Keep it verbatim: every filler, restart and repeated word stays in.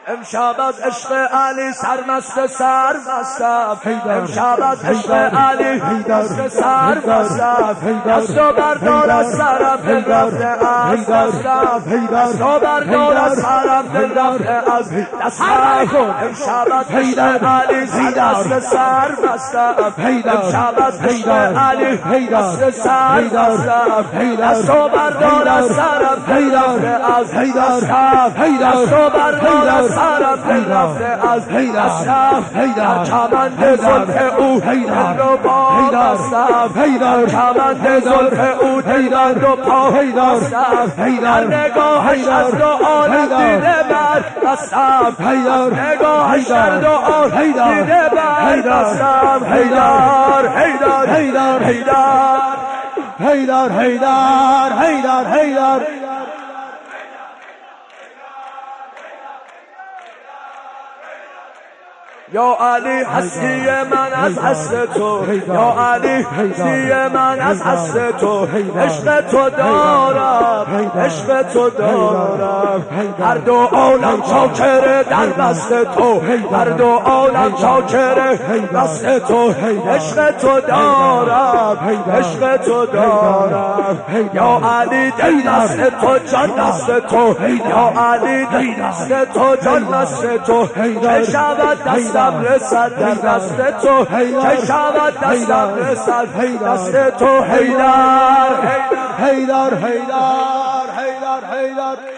امشب از عشق علی سرمست سرمستم، امشب از عشق علی مست سرمستم. دستو بردار از سرم دل رفته از دستم، دستو بردار از سرم دل رفته از دستم. امشب از عشق علی سرمست سرمستم، امشب از عشق علی مست سرمستم. دستو بردار از سرم دل رفته از دستم، دستو بردار از سرم دل رفته از دستم. در کمند زلف او دل رو پا بستم، در کمند زلف او دل رو پا بستم. در نگاهش از دو عالم دیده بر بستم، نگاهش از دو عالم دیده بر بستم. حیدر حیدر حیدر حیدر حیدر حیدر حیدر حیدر یا علی هستی من از هست تو، یا علی هستی من از هست تو. عشق تو دارم، عشق تو دارم. هر دو عالم چاکر در دست تو، هر دو عالم چاکر دست تو. عشق تو دارم، عشق تو دارم. یا علی دل دست تو جان دست تو، یا علی دل دست تو جان دست تو. چه شود دست رسد در دست تو، چه شود دستم رسد دست تو. حیدر حیدر حیدر حیدر حیدر حیدر